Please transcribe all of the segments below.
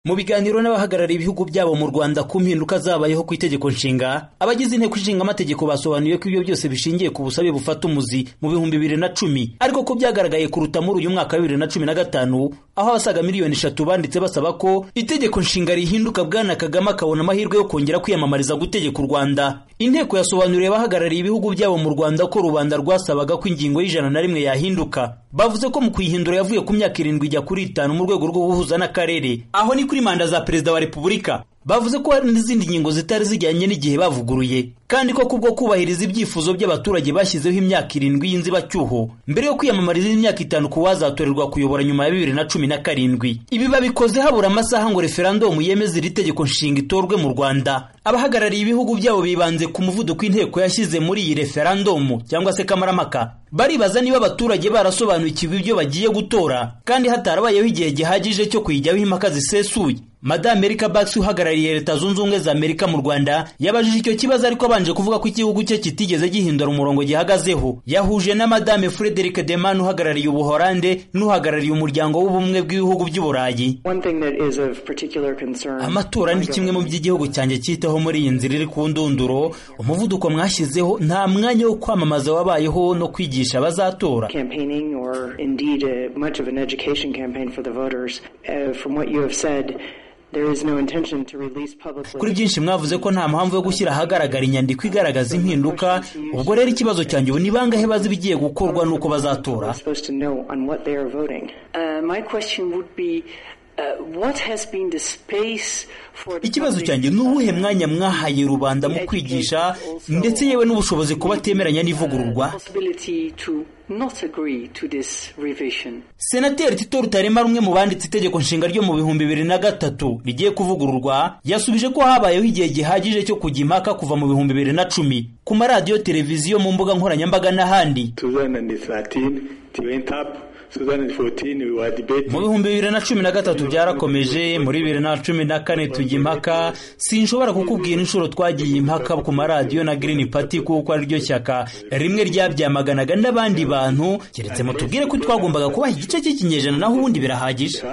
Mu biganiro n'abahagarariye ibihugu byabo mu Rwanda ku mpinduka zabayeho ku itegeko nshinga, abagize inteko ishinga amategeko basobanuye ko ibyo byose bishingiye ku busabe bufata umuzi mu 2010, ariko ko byagaragaye kuruta muri uyu mwaka wa 2015 aho abasaga miliyoni 3 banditse basaba ko itegeko nshinga rihinduka. Bwana Kagame akabona amahirwe yo kongera kwiyamamariza gutegeka u Rwanda. Inteko yasobanuriye abahagarariye ibihugu byabo mu Rwanda ko rubanda rwasabaga ko ingingo y'101 yahinduka. Bavuze ko mu kuyihindura yavuye ku myaka 7 ijya kuri 5 mu rwego rwo guhuza n'akarere, aho ni kuri manda za perezida wa Repubulika. Bavuze ko hari n'izindi ngingo zitari zijyanye n'igihe bavuguruye, kandi ko kubwo kubahiriza ibyifuzo by'abaturage bashyizeho imyaka 7 y'inzibacyuho mbere yo kwiyamamariza imyaka 5 kuwazatorerwa kuyobora nyuma ya 2017. Ibi babikoze habura amasaha ngo referendum yemeze iri tegeko nshinga itorwe mu Rwanda. Abahagarariye ibihugu byabo bibanze ku muvuduko inteko yashyize muri iyi referendum cyangwa se kamaramaka. Baribaza niba abaturage barasobanukiwe ibyo bagiye gutora kandi hatarabayeho igihe gihagije cyo kuyijyaho impaka zisesuye. Madame Erika Bax uhagarariye Leta Zunze Ubumwe za Amerika mu Rwanda yabajije icyo kibazo, ariko abanje kuvuga ko igihugu cye kitigeze gihindura umurongo gihagazeho. Yahuje na Madame Frederique Deman uhagarariye Ubuholande n'uhagarariye umuryango w'ubumwe bw'ibihugu by'Uburayi. Amatora ni kimwe mu by'igihugu cyanjye cyitaho muri iyi nzira iri ku ndunduro. Umuvuduko mwashyizeho nta mwanya wo kwamamaza wabayeho no kwigisha abazatora. Kuri byinshi mwavuze ko nta mpamvu yo gushyira ahagaragara inyandiko igaragaza impinduka. Ubwo rero ikibazo cyanjye ni bangahe bazi bigiye gukorwa nuko bazatora? Ikibazo cyanjye ni uwuhe mwanya mwahaye rubanda mu kwigisha ndetse yewe n'ubushobozi kuba temeranya n'ivugururwa? Senateri Tito Rutaremara, umwe mu banditse itegeko nshinga ryo mu 2003 rigiye kuvugururwa, yasubije ko habayeho igihe gihagije cyo kujya impaka kuva mu 2010 ku maradiyo, televiziyo, mu mbuga nkoranyambaga n'ahandi. Mu 2013 byarakomeje, muri 2014 tujya impaka. Sinshobora kukubwira inshuro twagiye impaka ku maradiyo na Green Party kuko ari ryo shyaka rimwe ryabyamaganaga n'abandi bantu, keretse mutubwire ko twagombaga kubaha igice cy'ikinyejana naho ubundi birahagije.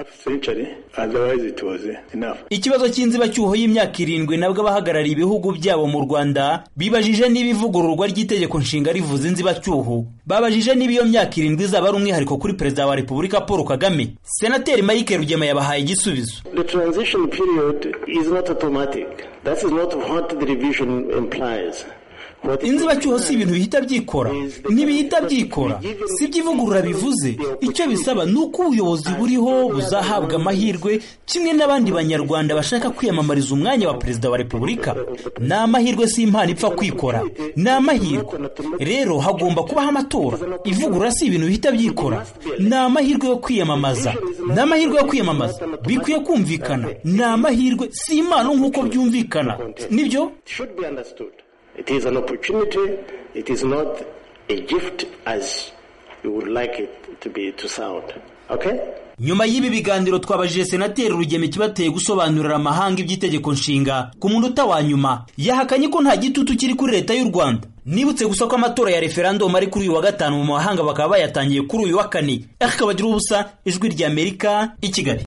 Ikibazo cy'inzibacyuho y'imyaka 7 nabwo abahagarariye ibihugu byabo mu Rwanda bibajije niba ivugururwa ry'itegeko nshinga rivuze inzibacyuho. Babajije niba iyo myaka 7 izaba ari umwihariko kuri Perezida wa Repubulika Paul Kagame. Senateri Mike Rugema yabahaye igisubizo. The transition period is not automatic. That is not what the revision implies. Inzibacyuho si ibintu bihita byikora, ntibihita byikora, si by'ivugurura bivuze. Icyo bisaba ni uko ubuyobozi buriho buzahabwa amahirwe kimwe n'abandi banyarwanda bashaka kwiyamamariza umwanya wa Perezida wa Repubulika. Ni amahirwe, si impano ipfa kwikora, ni amahirwe. Rero hagomba kubaho amatora. Ivugurura si ibintu bihita byikora, ni amahirwe yo kwiyamamaza, ni amahirwe yo kwiyamamaza. Bikwiye kumvikana, ni amahirwe, si impano nk'uko byumvikana. Nibyo? It is an opportunity. It is not a gift as you would like it to sound. Okay? Nyuma y'ibi biganiro twabajije Senateri Rugema kibateye gusobanurira amahanga iby'itegeko nshinga. Ku munota wa nyuma yahakanye ko nta gitutu kiri kuri Leta y'u Rwanda. Nibutse gusa ko amatora ya referendum ari kuri uyu wa 5 mu mahanga bakaba bayatangiye kuri uyu wa 4. Akabagira ubusa, Ijwi ry'Amerika, i Kigali.